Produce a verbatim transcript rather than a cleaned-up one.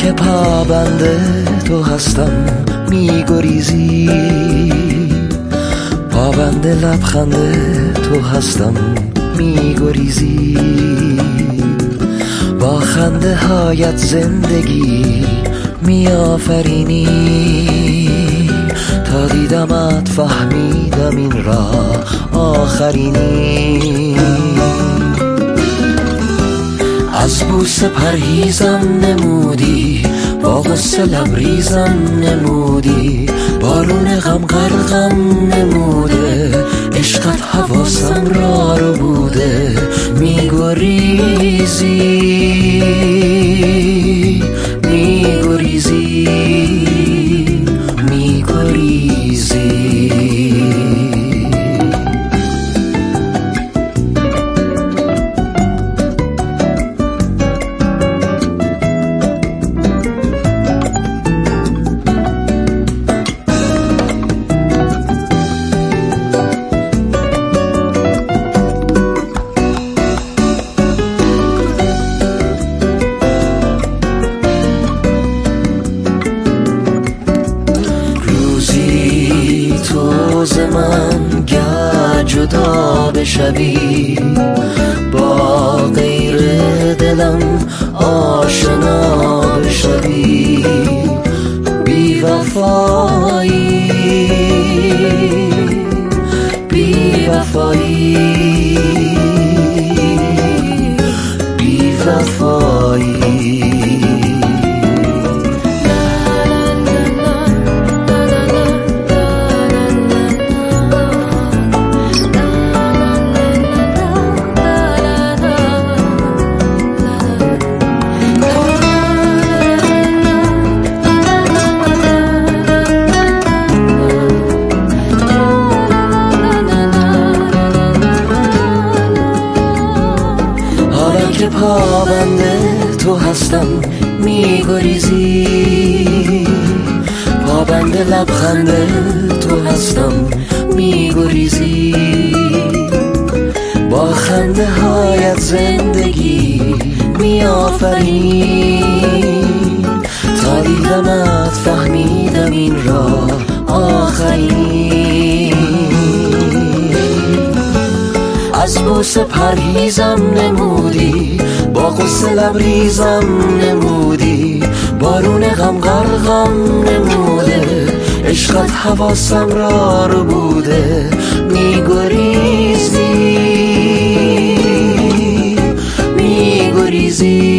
که پابنده تو هستم میگریزی، پابنده لبخنده تو هستم میگریزی، با خنده هایت زندگی میآفرینی، تا دیدمت فهمیدم این راه آخرینی. از بوسه پرهیزم نمودی، با غصه لبریزم نمودی، بارون غم غرقم نموده، عشقت حواسم را رو بوده، میگریزی میگریزی میگریزی. روز من گر جدا بشوی، با غیر دلم آشنا بشوی، بی وفایی بی وفایی بی وفایی. که پابنده تو هستم میگریزی، پابنده لبخنده تو هستم میگریزی، با خنده هایت زندگی میآفرینی، تا دیدمت فهمیدم این راه آخرینی. از بوسه پرهیزم نمودی، با غصه لبریزم نمودی، بارون غم غرقم نموده، عشقت حواسم را رو بوده، میگریزی میگریزی